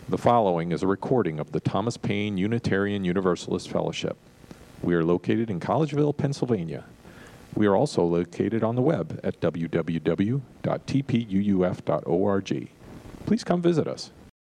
The following is a recording of the Thomas Paine Unitarian Universalist Fellowship. We are located in Collegeville, Pennsylvania. We are also located on the web at www.tpuuf.org. Please come visit us.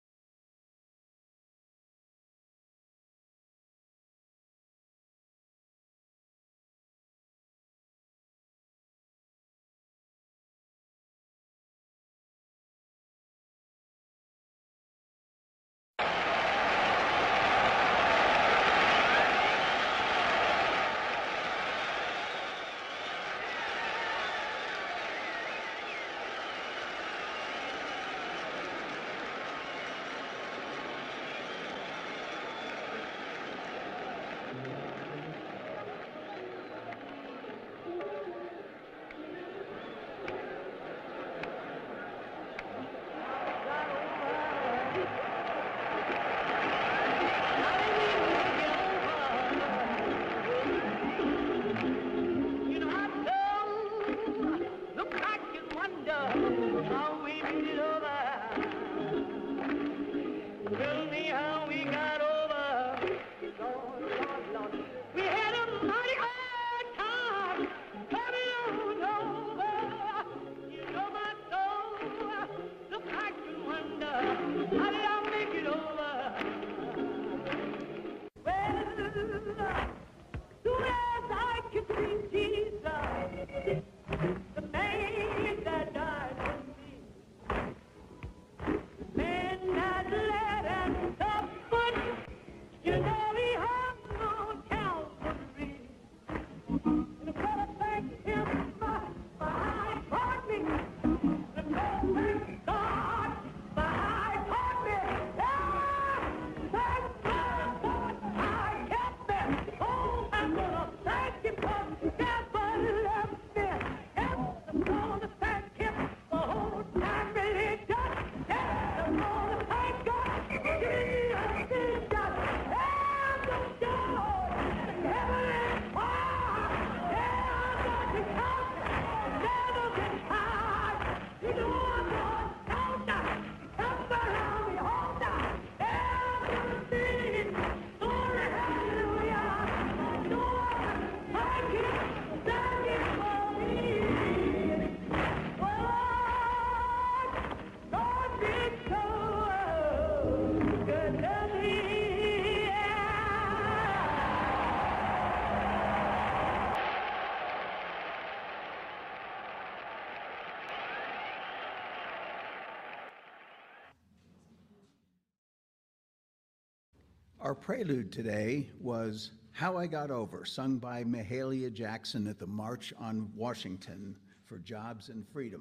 Our prelude today was How I Got Over, sung by Mahalia Jackson at the March on Washington for Jobs and Freedom.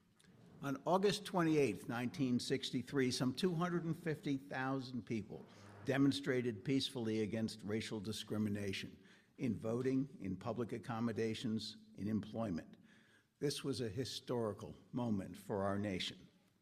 On August 28, 1963, some 250,000 people demonstrated peacefully against racial discrimination in voting, in public accommodations, in employment. This was a historical moment for our nation.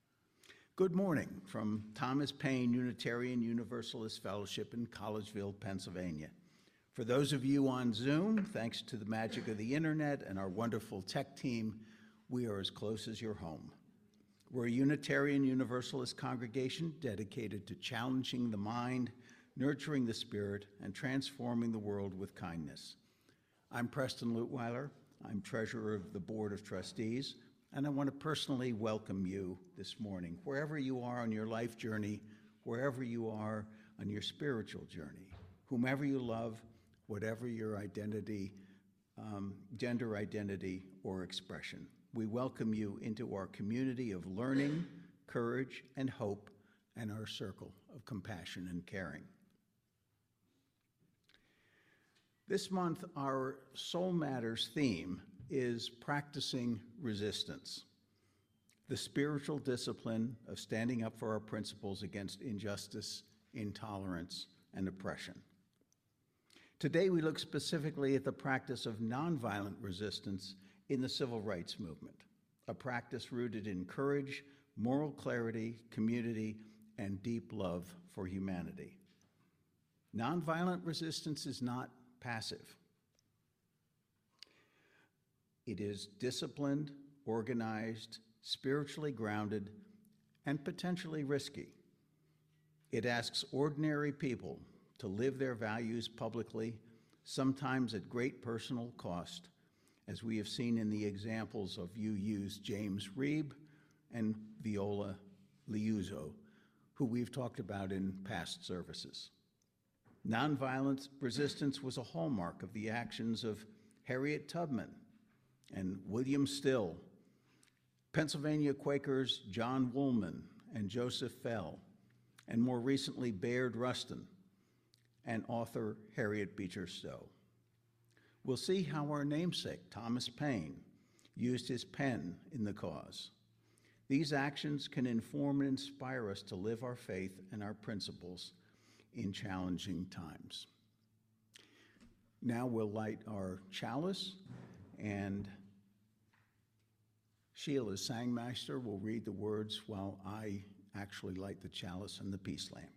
Good morning from Thomas Paine Unitarian Universalist Fellowship in Collegeville, Pennsylvania. For those of you on Zoom, thanks to the magic of the internet and our wonderful tech team, we are as close as your home. We're a Unitarian Universalist congregation dedicated to challenging the mind, nurturing the spirit, and transforming the world with kindness. I'm Preston Lutweiler. I'm treasurer of the Board of Trustees, and I want to personally welcome you this morning, wherever you are on your life journey, wherever you are on your spiritual journey, whomever you love, whatever your identity, gender identity, or expression. We welcome you into our community of learning, courage, and hope, and our circle of compassion and caring. This month, our Soul Matters theme is practicing resistance, the spiritual discipline of standing up for our principles against injustice, intolerance, and oppression. Today, we look specifically at the practice of nonviolent resistance in the civil rights movement, a practice rooted in courage, moral clarity, community, and deep love for humanity. Nonviolent resistance is not passive. It is disciplined, organized, spiritually grounded, and potentially risky. It asks ordinary people to live their values publicly, sometimes at great personal cost, as we have seen in the examples of UU's James Reeb and Viola Liuzzo, who we've talked about in past services. Nonviolent resistance was a hallmark of the actions of Harriet Tubman and William Still, Pennsylvania Quakers John Woolman and Joseph Fell, and more recently Bayard Rustin and author Harriet Beecher Stowe. We'll see how our namesake, Thomas Paine, used his pen in the cause. These actions can inform and inspire us to live our faith and our principles in challenging times. Now we'll light our chalice, and Sheila Sangmeister will read the words while I actually light the chalice and the peace lamp.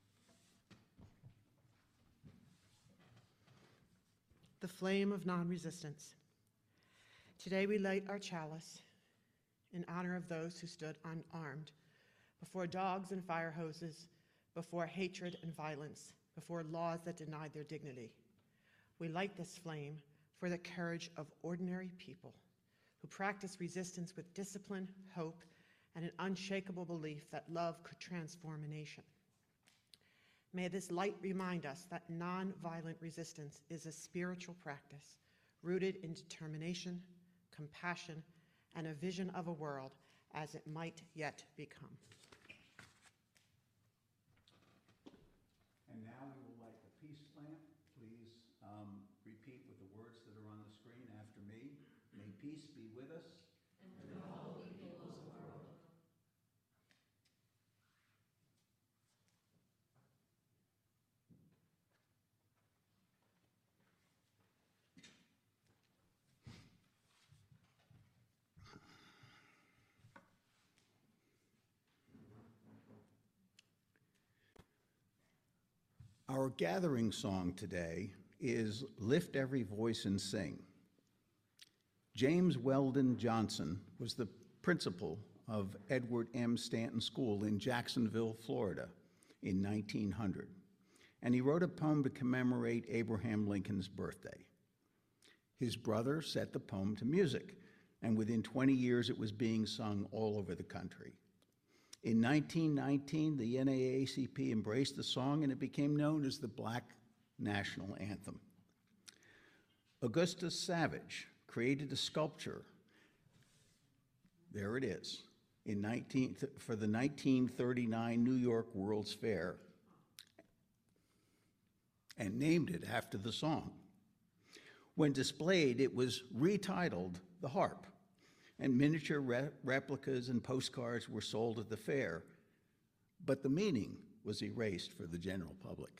The flame of non-resistance. Today we light our chalice in honor of those who stood unarmed before dogs and fire hoses, before hatred and violence, before laws that denied their dignity. We light this flame for the courage of ordinary people who practice resistance with discipline, hope, and an unshakable belief that love could transform a nation. May this light remind us that nonviolent resistance is a spiritual practice rooted in determination, compassion, and a vision of a world as it might yet become. And now we will light the peace lamp. Please repeat with the words that are on the screen after me. May peace be with us. And with all the peoples of the world. Our gathering song today is Lift Every Voice and Sing. James Weldon Johnson was the principal of Edward M. Stanton School in Jacksonville, Florida in 1900, and he wrote a poem to commemorate Abraham Lincoln's birthday. His brother set the poem to music, and within 20 years it was being sung all over the country. In 1919, the NAACP embraced the song and it became known as the Black National Anthem. Augustus Savage created a sculpture, there it is, for the 1939 New York World's Fair and named it after the song. When displayed, it was retitled The Harp, and miniature replicas and postcards were sold at the fair, but the meaning was erased for the general public.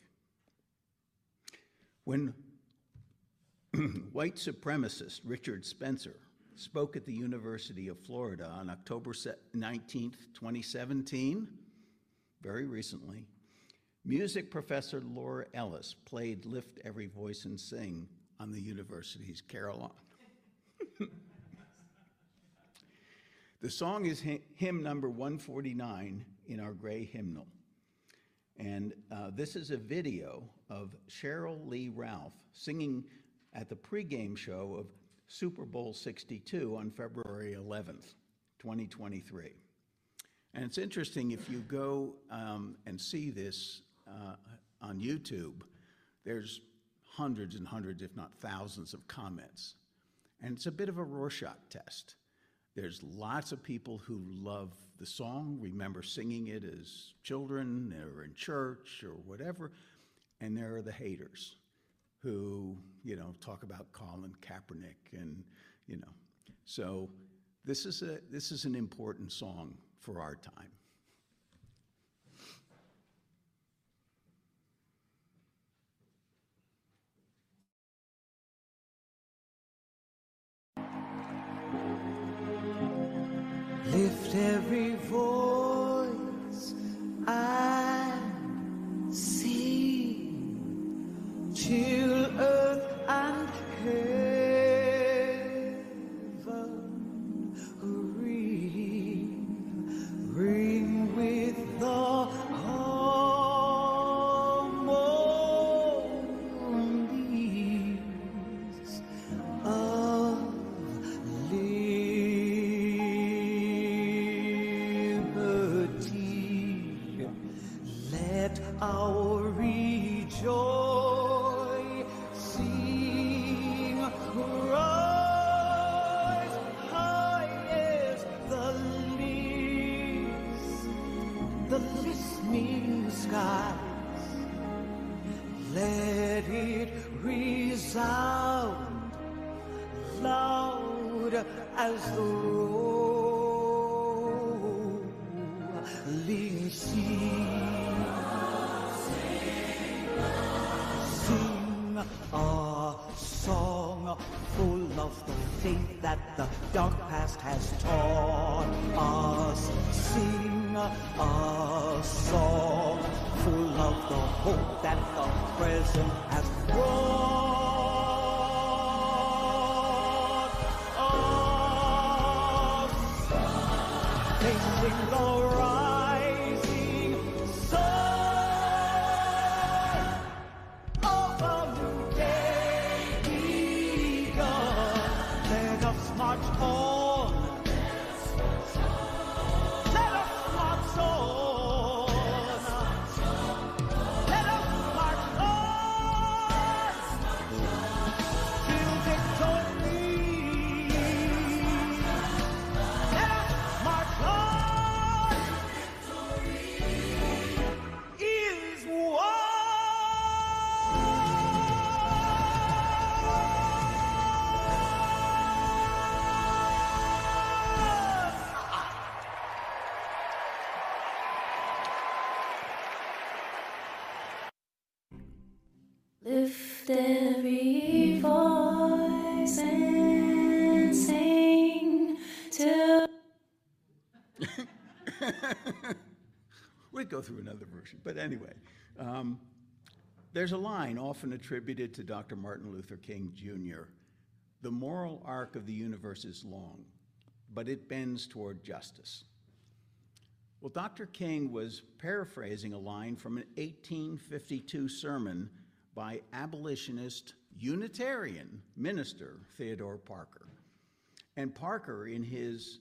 When white supremacist Richard Spencer spoke at the University of Florida on October 19, 2017, very recently, music professor Laura Ellis played Lift Every Voice and Sing on the university's carillon. The song is hymn number 149 in our gray hymnal. And this is a video of Cheryl Lee Ralph singing at the pregame show of Super Bowl 62 on February 11th, 2023. And it's interesting, if you go and see this on YouTube, there's hundreds and hundreds, if not thousands, of comments. And it's a bit of a Rorschach test. There's lots of people who love the song, remember singing it as children or in church or whatever, and there are the haters who, talk about Colin Kaepernick and, So this is an important song for our time. Lift every voice and sing till earth and heaven ring with the harmony our rejoicing. Rise high as the leaves, the listening skies. Let it resound loud as the rolling sea. Sing a song full of the faith that the dark past has taught us. Sing a song full of the hope that the present has brought us. Facing the rising sun of a new day begun. Let us march on. Let us march on. Let us march on till victory. Let us march on. Is won. Lift every voice and sing till We'd go through another version, but anyway. There's a line often attributed to Dr. Martin Luther King Jr. The moral arc of the universe is long, but it bends toward justice. Well, Dr. King was paraphrasing a line from an 1852 sermon by abolitionist Unitarian minister Theodore Parker. And Parker, in his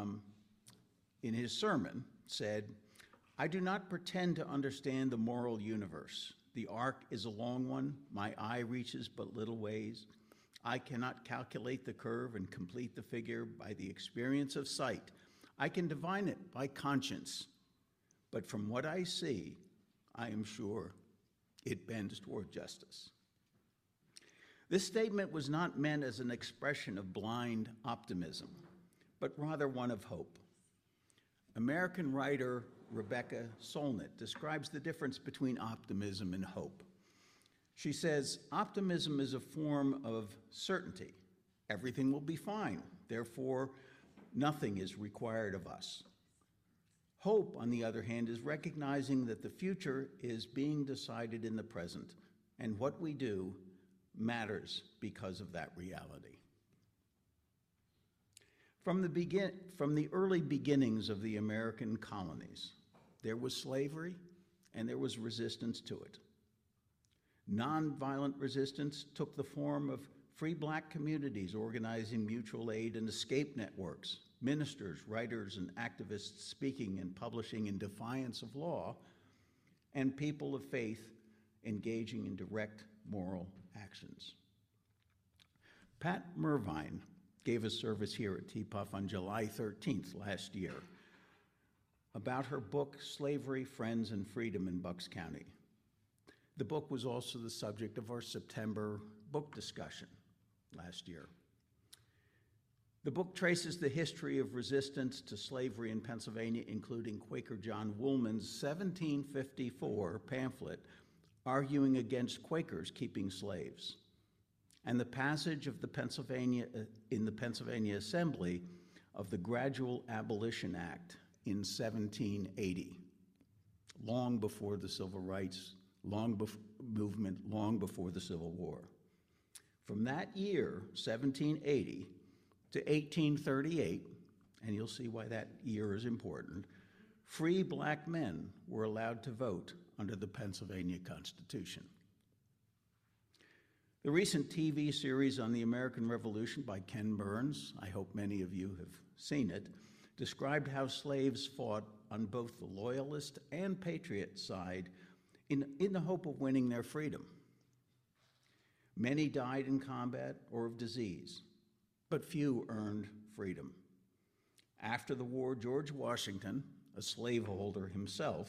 sermon, said, "I do not pretend to understand the moral universe. The arc is a long one. My eye reaches but little ways. I cannot calculate the curve and complete the figure by the experience of sight. I can divine it by conscience. But from what I see, I am sure it bends toward justice." This statement was not meant as an expression of blind optimism, but rather one of hope. American writer Rebecca Solnit describes the difference between optimism and hope. She says, "Optimism is a form of certainty. Everything will be fine. Therefore, nothing is required of us. Hope, on the other hand, is recognizing that the future is being decided in the present, and what we do matters because of that reality." From the early beginnings of the American colonies, there was slavery and there was resistance to it. Nonviolent resistance took the form of free black communities organizing mutual aid and escape networks, ministers, writers, and activists speaking and publishing in defiance of law, and people of faith engaging in direct moral actions. Pat Mervine gave a service here at TPUF on July 13th last year about her book, Slavery, Friends, and Freedom in Bucks County. The book was also the subject of our September book discussion last year. The book traces the history of resistance to slavery in Pennsylvania, including Quaker John Woolman's 1754 pamphlet arguing against Quakers keeping slaves, and the passage of the Pennsylvania Assembly of the Gradual Abolition Act in 1780, long before the Civil Rights movement, long before the Civil War. From that year, 1780, to 1838, and you'll see why that year is important, free black men were allowed to vote under the Pennsylvania Constitution. The recent TV series on the American Revolution by Ken Burns, I hope many of you have seen it, described how slaves fought on both the Loyalist and Patriot side in the hope of winning their freedom. Many died in combat or of disease, but few earned freedom. After the war, George Washington, a slaveholder himself,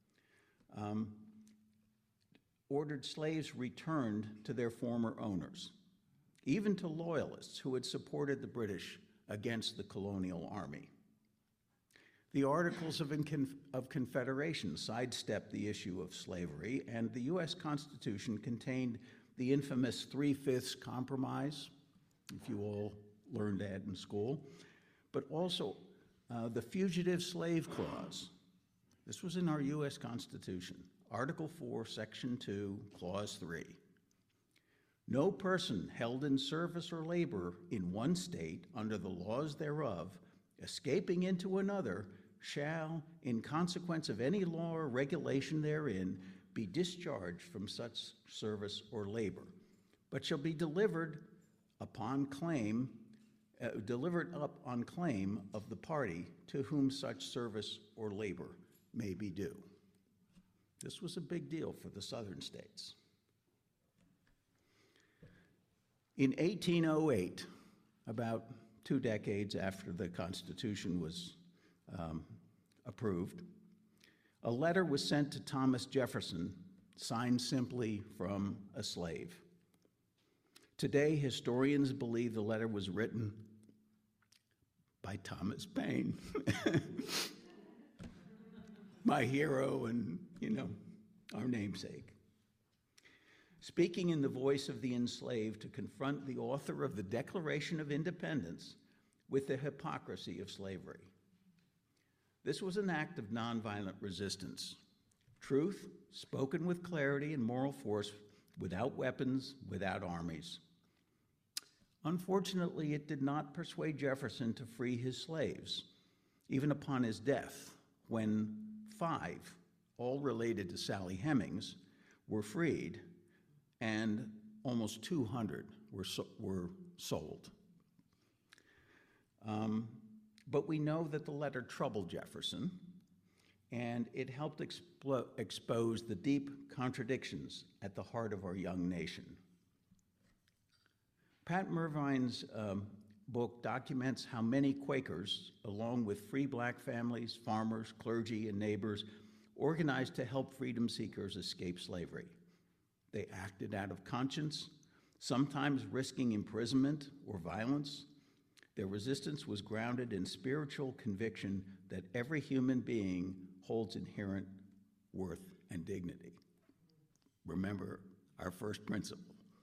ordered slaves returned to their former owners, even to loyalists who had supported the British against the colonial army. The Articles of Confederation sidestepped the issue of slavery, and the U.S. Constitution contained the infamous 3/5 compromise, if you all learned that in school, but also the Fugitive Slave Clause. This was in our U.S. Constitution, Article 4, Section 2, Clause 3. No person held in service or labor in one state under the laws thereof, escaping into another, shall, in consequence of any law or regulation therein, be discharged from such service or labor, but shall be delivered up on claim of the party to whom such service or labor may be due. This was a big deal for the southern states. In 1808, about 2 decades after the Constitution was approved, a letter was sent to Thomas Jefferson, signed simply from a slave. Today, historians believe the letter was written by Thomas Paine, my hero and, our namesake. Speaking in the voice of the enslaved to confront the author of the Declaration of Independence with the hypocrisy of slavery. This was an act of nonviolent resistance. Truth, spoken with clarity and moral force, without weapons, without armies. Unfortunately, it did not persuade Jefferson to free his slaves, even upon his death, when 5, all related to Sally Hemings, were freed, and almost 200 were sold. But we know that the letter troubled Jefferson, and it helped expose the deep contradictions at the heart of our young nation. Pat Mervine's book documents how many Quakers, along with free black families, farmers, clergy, and neighbors, organized to help freedom seekers escape slavery. They acted out of conscience, sometimes risking imprisonment or violence. Their resistance was grounded in spiritual conviction that every human being holds inherent worth and dignity. Remember our first principle.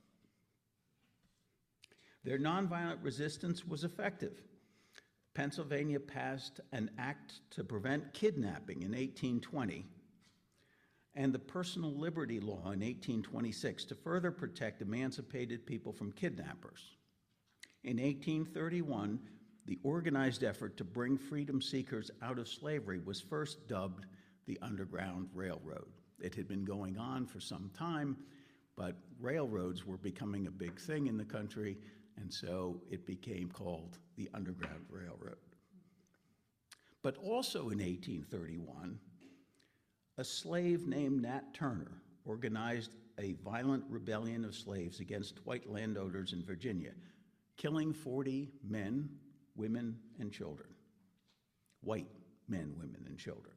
Their nonviolent resistance was effective. Pennsylvania passed an act to prevent kidnapping in 1820 and the Personal Liberty Law in 1826 to further protect emancipated people from kidnappers. In 1831, the organized effort to bring freedom seekers out of slavery was first dubbed the Underground Railroad. It had been going on for some time, but railroads were becoming a big thing in the country, and so it became called the Underground Railroad. But also in 1831, a slave named Nat Turner organized a violent rebellion of slaves against white landowners in Virginia, killing 40 men, women, and children. White men, women, and children.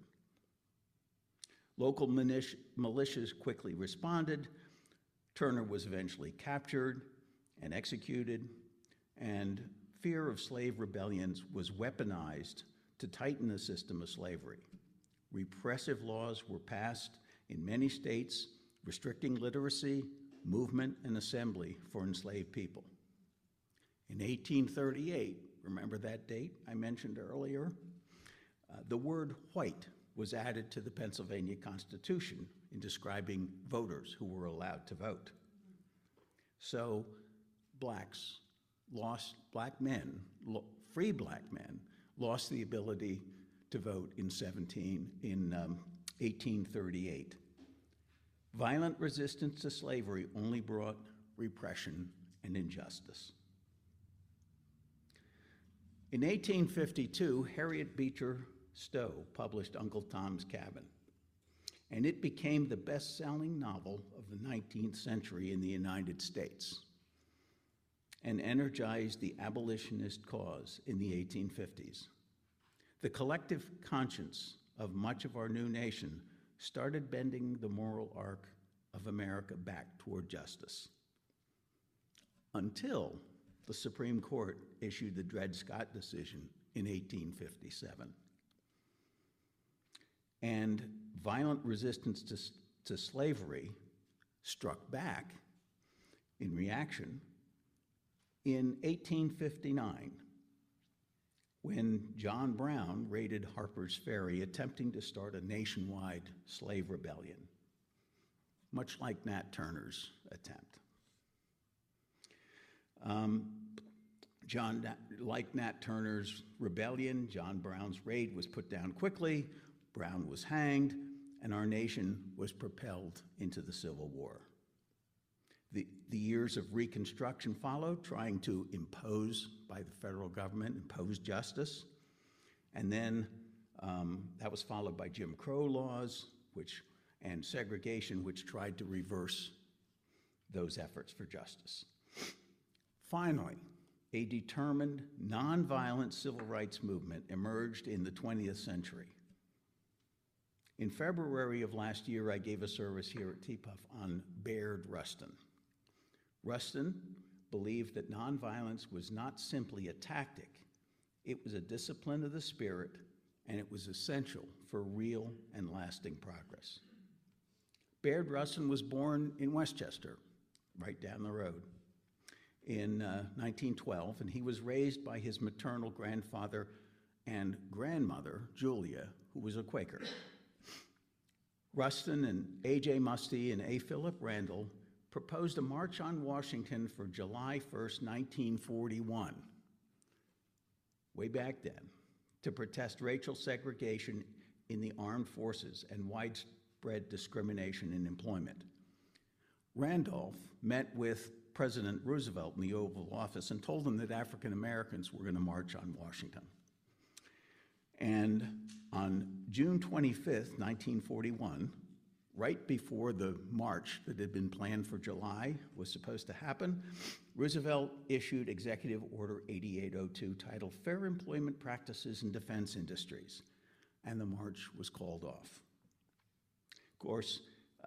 Local militias quickly responded. Turner was eventually captured and executed, and fear of slave rebellions was weaponized to tighten the system of slavery. Repressive laws were passed in many states restricting literacy, movement, and assembly for enslaved people. In 1838, remember that date I mentioned earlier? The word white was added to the Pennsylvania Constitution in describing voters who were allowed to vote. So free black men, lost the ability to vote in 1838. Violent resistance to slavery only brought repression and injustice. In 1852, Harriet Beecher Stowe published Uncle Tom's Cabin, and it became the best-selling novel of the 19th century in the United States and energized the abolitionist cause in the 1850s. The collective conscience of much of our new nation started bending the moral arc of America back toward justice, until the Supreme Court issued the Dred Scott decision in 1857. And violent resistance to slavery struck back in reaction in 1859, when John Brown raided Harper's Ferry, attempting to start a nationwide slave rebellion, much like Nat Turner's attempt. Like Nat Turner's rebellion, John Brown's raid was put down quickly, Brown was hanged, and our nation was propelled into the Civil War. The years of Reconstruction followed, trying to impose, by the federal government, impose justice. And then that was followed by Jim Crow laws, and segregation, which tried to reverse those efforts for justice. Finally, a determined, nonviolent civil rights movement emerged in the 20th century. In February of last year, I gave a service here at TPUF on Bayard Rustin. Rustin believed that nonviolence was not simply a tactic, it was a discipline of the spirit, and it was essential for real and lasting progress. Bayard Rustin was born in Westchester, right down the road, in 1912, and he was raised by his maternal grandfather and grandmother, Julia, who was a Quaker. Rustin and A.J. Musty and A. Philip Randall proposed a march on Washington for July 1st, 1941, way back then, to protest racial segregation in the armed forces and widespread discrimination in employment. Randolph met with President Roosevelt in the Oval Office and told him that African Americans were going to march on Washington. And on June 25th, 1941, right before the march that had been planned for July was supposed to happen, Roosevelt issued Executive Order 8802 titled Fair Employment Practices in Defense Industries, and the march was called off. Of course,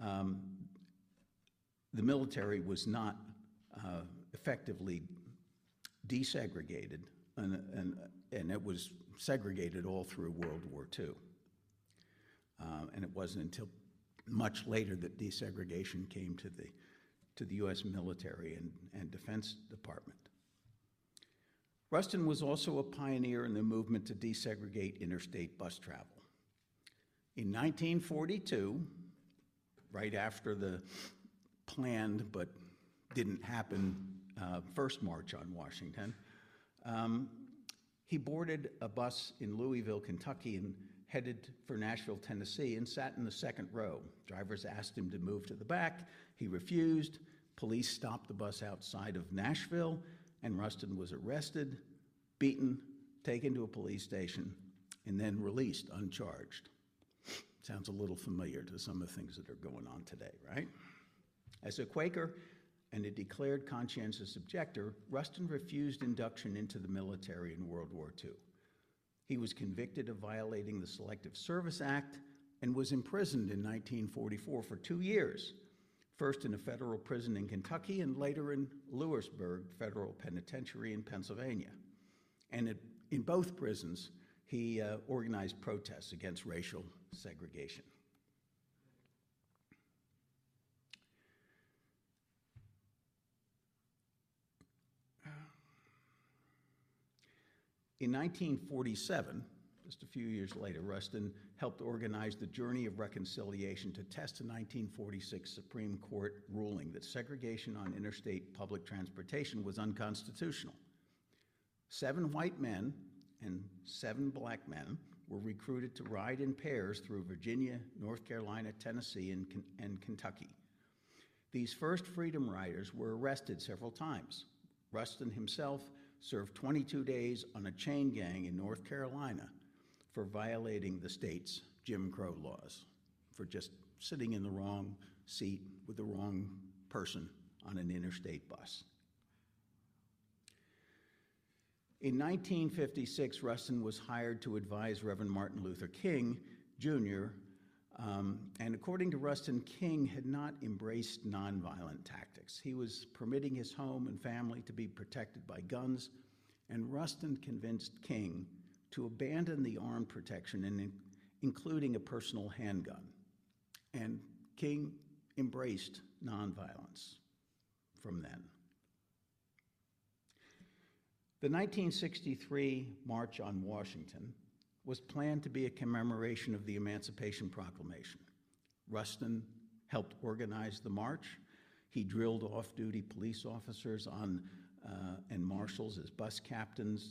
the military was not effectively desegregated, and it was segregated all through World War II. And it wasn't until much later that desegregation came to the U.S. military and Defense Department. Rustin was also a pioneer in the movement to desegregate interstate bus travel. In 1942, right after the planned but didn't happen first march on Washington, he boarded a bus in Louisville, Kentucky, and headed for Nashville, Tennessee, and sat in the second row. Drivers asked him to move to the back. He refused. Police stopped the bus outside of Nashville, and Rustin was arrested, beaten, taken to a police station, and then released uncharged. Sounds a little familiar to some of the things that are going on today, right? As a Quaker and a declared conscientious objector, Rustin refused induction into the military in World War II. He was convicted of violating the Selective Service Act and was imprisoned in 1944 for 2 years, first in a federal prison in Kentucky and later in Lewisburg Federal Penitentiary in Pennsylvania. And in both prisons, he organized protests against racial segregation. In 1947, just a few years later, Rustin helped organize the Journey of Reconciliation to test a 1946 Supreme Court ruling that segregation on interstate public transportation was unconstitutional. 7 white men and 7 black men were recruited to ride in pairs through Virginia, North Carolina, Tennessee, and Kentucky. These first Freedom Riders were arrested several times. Rustin himself served 22 days on a chain gang in North Carolina for violating the state's Jim Crow laws, for just sitting in the wrong seat with the wrong person on an interstate bus. In 1956, Rustin was hired to advise Reverend Martin Luther King, Jr., and according to Rustin, King had not embraced nonviolent tactics. He was permitting his home and family to be protected by guns, and Rustin convinced King to abandon the armed protection, including a personal handgun. And King embraced nonviolence from then. The 1963 March on Washington was planned to be a commemoration of the Emancipation Proclamation. Rustin helped organize the march. He drilled off-duty police officers and marshals as bus captains,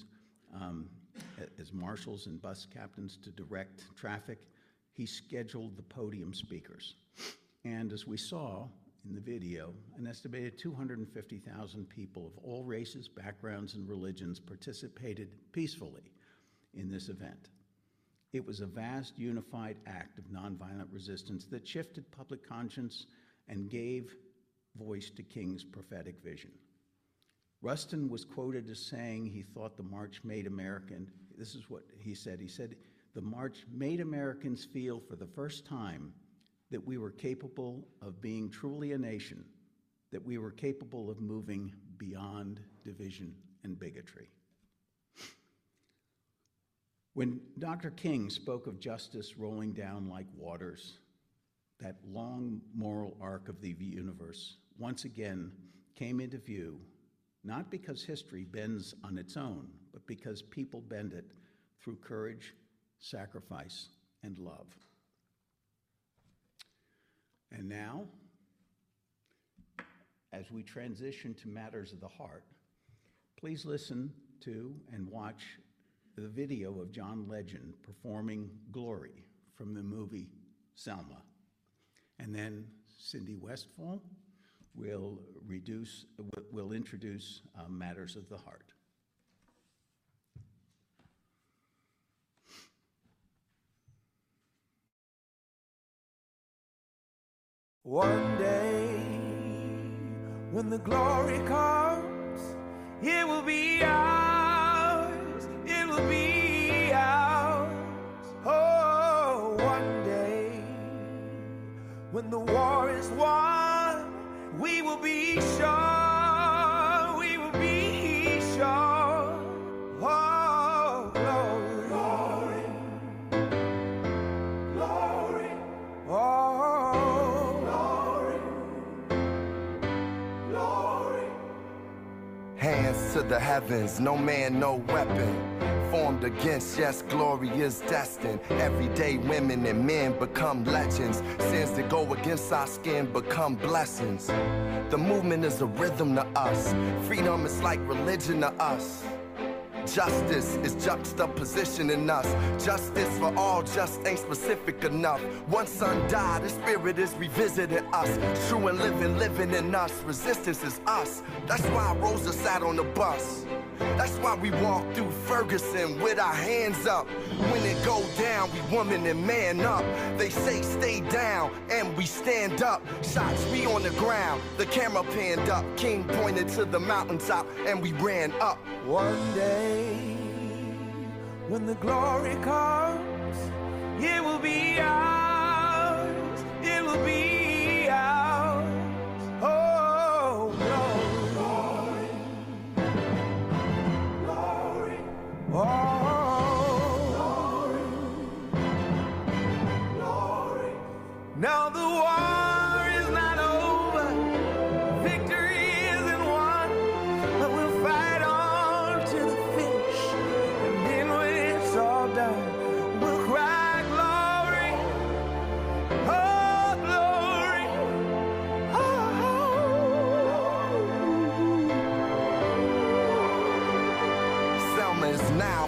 and bus captains to direct traffic. He scheduled the podium speakers. And as we saw in the video, an estimated 250,000 people of all races, backgrounds, and religions participated peacefully in this event. It was a vast, unified act of nonviolent resistance that shifted public conscience and gave voice to King's prophetic vision. Rustin was quoted as saying he thought the march made American, this is what he said, the march made Americans feel for the first time that we were capable of being truly a nation, that we were capable of moving beyond division and bigotry. When Dr. King spoke of justice rolling down like waters, that long moral arc of the universe once again came into view, not because history bends on its own, but because people bend it through courage, sacrifice, and love. And now, as we transition to matters of the heart, please listen to and watch the video of John Legend performing Glory from the movie Selma. And then Cindy Westfall will introduce Matters of the Heart. One day, when the glory comes, it will be ours, it will be ours. Oh, one day, when the war is won, we will be sure, we will be sure. Oh, glory, glory, glory. Oh, glory, glory. Hands to the heavens, no man, no weapon formed against, yes, glory is destined. Everyday women and men become legends. Sins that go against our skin become blessings. The movement is a rhythm to us. Freedom is like religion to us. Justice is juxtaposition in us. Justice for all just ain't specific enough. One son died, the spirit is revisiting us. True and living in us. Resistance is us. That's why Rosa sat on the bus. That's why we walk through Ferguson with our hands up. When it go down, we woman and man up. They say stay down, and we stand up. Shots, we on the ground, the camera panned up. King pointed to the mountaintop, and we ran up. One day, when the glory comes, it will be ours, it will be ours. Oh, glory, glory, glory. Oh, glory, glory. Now the war is not over, victory isn't won, but we'll fight on to the finish, and then when it's all done, we'll cry glory, oh glory.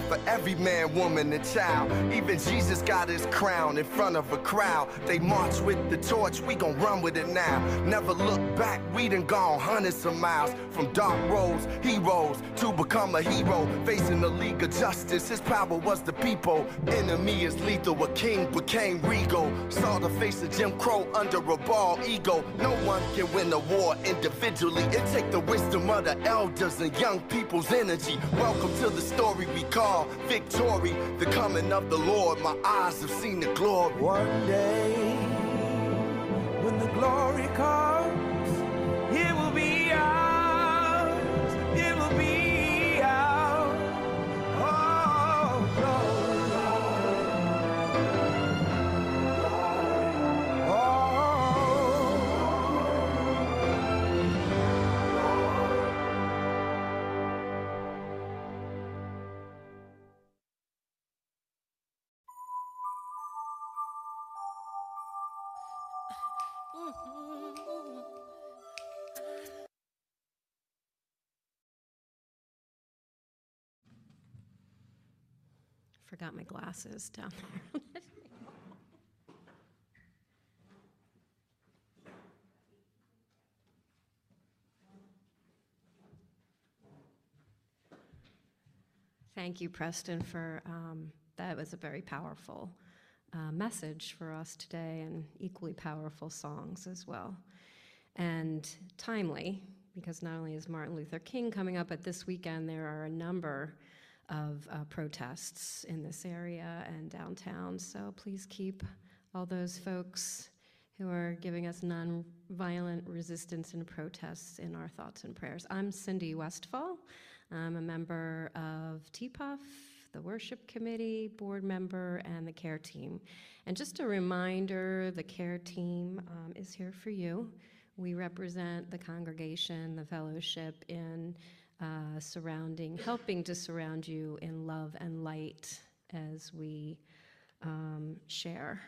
for every man, woman, and child. Even Jesus got his crown in front of a crowd. They march with the torch, we gon' run with it now. Never look back, we done gone hundreds of miles. From dark roads, heroes, to become a hero. Facing the League of Justice, his power was the people. Enemy is lethal, a king became regal. Saw the face of Jim Crow under a bald ego. No one can win a war individually. It take the wisdom of the elders and young people's energy. Welcome to the story we call victory. The coming of the Lord, my eyes have seen the glory. One day, when the glory comes, it will be ours. It will be ours. Oh, glory. Oh. Forgot my glasses down there. Thank you, Preston, for that was a very powerful message for us today, and equally powerful songs as well. And timely, because not only is Martin Luther King coming up, but this weekend there are a number of protests in this area and downtown. So please keep all those folks who are giving us non-violent resistance and protests in our thoughts and prayers. I'm Cindy Westfall. I'm a member of TPUF, the worship committee, board member, and the care team. And just a reminder, the care team is here for you. We represent the congregation, the fellowship in helping to surround you in love and light as we share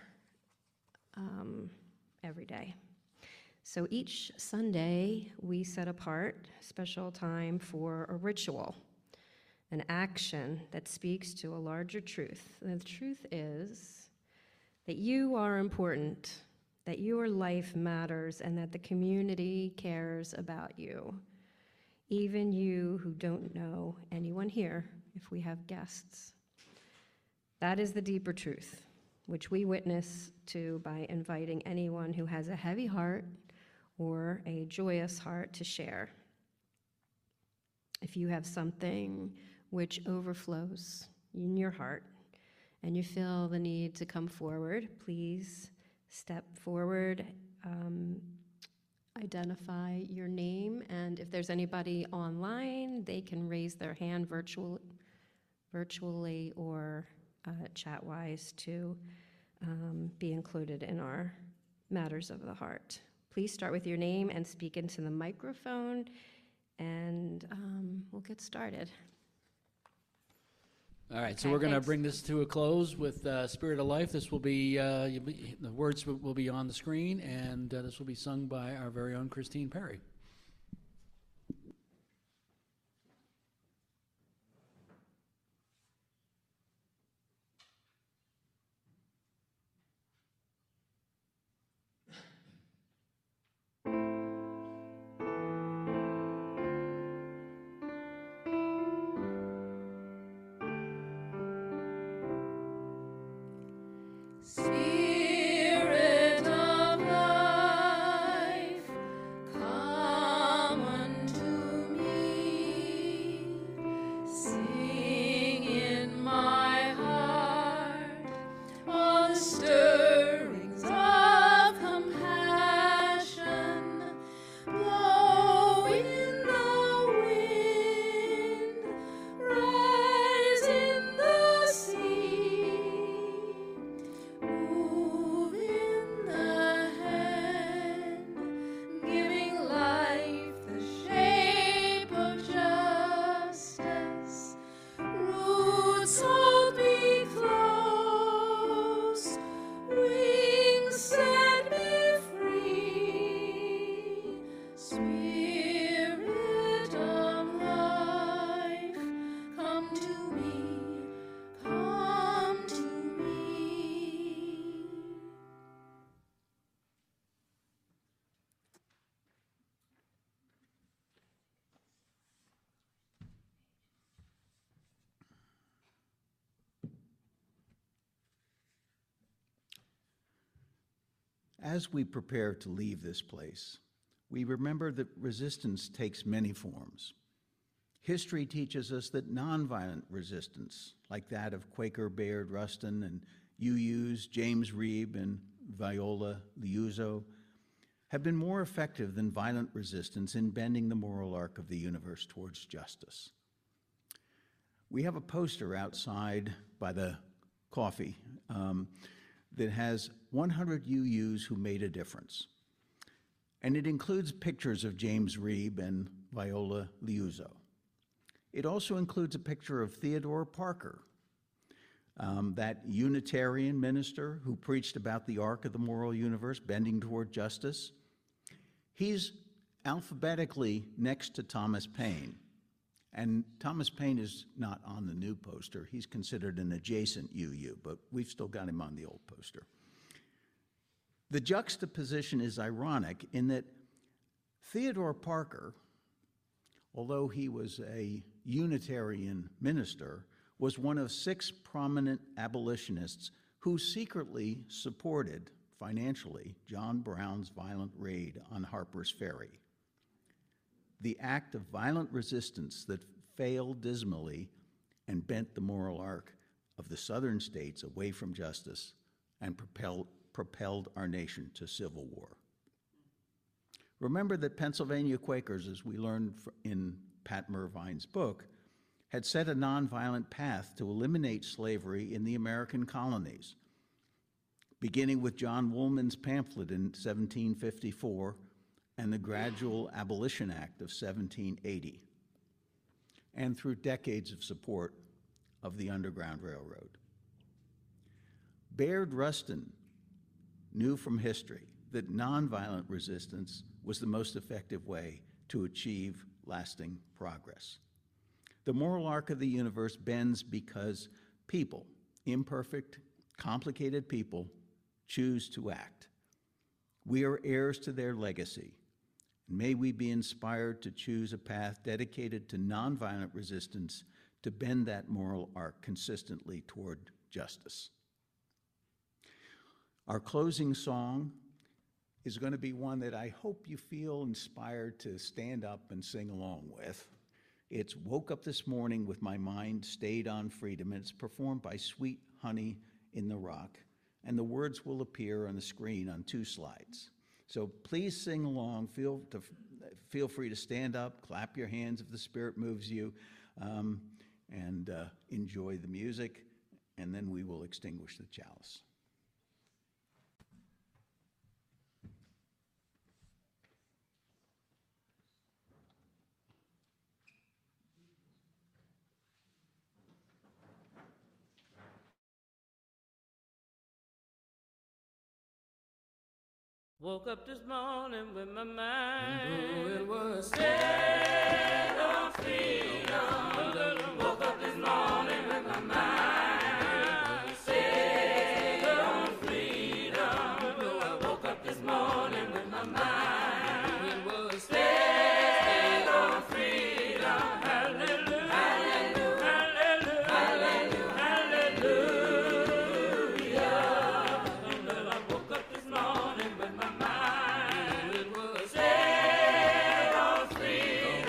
every day. So each Sunday, we set apart special time for a ritual, an action that speaks to a larger truth. And the truth is that you are important, that your life matters, and that the community cares about you. Even you who don't know anyone here, if we have guests. That is the deeper truth, which we witness to by inviting anyone who has a heavy heart or a joyous heart to share. If you have something which overflows in your heart and you feel the need to come forward, please step forward, identify your name, and if there's anybody online, they can raise their hand virtually or chat-wise to be included in our Matters of the Heart. Please start with your name and speak into the microphone, and we'll get started. All right, so Okay, we're going to thanks. bring this to a close with Spirit of Life. This will be, the words will be on the screen, and this will be sung by our very own Christine Perry. Spirit of life, come. As we prepare to leave this place, we remember that resistance takes many forms. History teaches us that nonviolent resistance, like that of Quaker Bayard Rustin and UU's James Reeb and Viola Liuzzo, have been more effective than violent resistance in bending the moral arc of the universe towards justice. We have a poster outside by the coffee that has 100 UUs who made a difference. And it includes pictures of James Reeb and Viola Liuzzo. It also includes a picture of Theodore Parker, that Unitarian minister who preached about the arc of the moral universe bending toward justice. He's alphabetically next to Thomas Paine. And Thomas Paine is not on the new poster. He's considered an adjacent UU, but we've still got him on the old poster. The juxtaposition is ironic in that Theodore Parker, although he was a Unitarian minister, was one of 6 prominent abolitionists who secretly supported, financially, John Brown's violent raid on Harper's Ferry. The act of violent resistance that failed dismally and bent the moral arc of the southern states away from justice and propelled our nation to civil war. Remember that Pennsylvania Quakers, as we learned in Pat Mervine's book, had set a nonviolent path to eliminate slavery in the American colonies, beginning with John Woolman's pamphlet in 1754 and the Gradual Abolition Act of 1780, and through decades of support of the Underground Railroad. Bayard Rustin knew from history that nonviolent resistance was the most effective way to achieve lasting progress. The moral arc of the universe bends because people, imperfect, complicated people, choose to act. We are heirs to their legacy. May we be inspired to choose a path dedicated to nonviolent resistance to bend that moral arc consistently toward justice. Our closing song is going to be one that I hope you feel inspired to stand up and sing along with. It's Woke Up This Morning with My Mind Stayed on Freedom, and it's performed by Sweet Honey in the Rock, and the words will appear on the screen on 2 slides. So please sing along. Feel free to stand up, clap your hands if the Spirit moves you, and enjoy the music, and then we will extinguish the chalice. Woke up this morning with my mind. It was set on freedom. Woke up this morning with my mind. Set on freedom. Woke up this morning with my mind. It was set on freedom. Hallelujah. Hallelujah. Hallelujah. Hallelujah. I woke up this morning with my mind. It was set on freedom.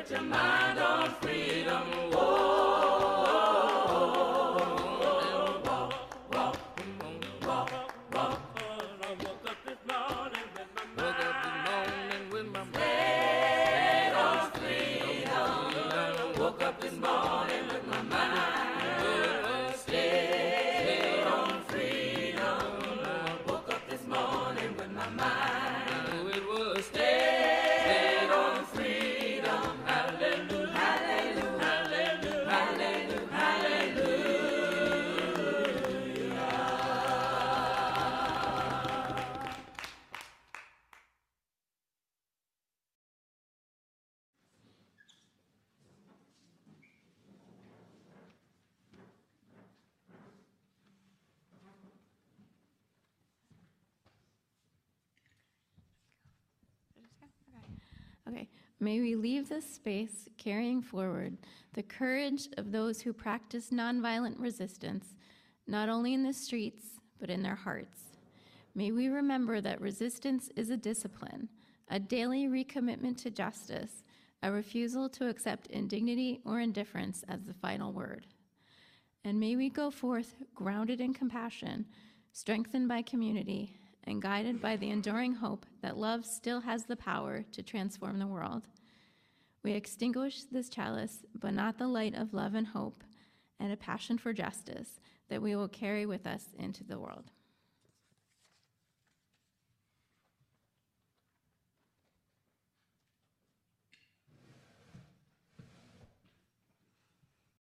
Set your mind on freedom. Okay, may we leave this space carrying forward the courage of those who practice nonviolent resistance, not only in the streets, but in their hearts. May we remember that resistance is a discipline, a daily recommitment to justice, a refusal to accept indignity or indifference as the final word. And may we go forth grounded in compassion, strengthened by community, and guided by the enduring hope that love still has the power to transform the world. We extinguish this chalice, but not the light of love and hope and a passion for justice that we will carry with us into the world.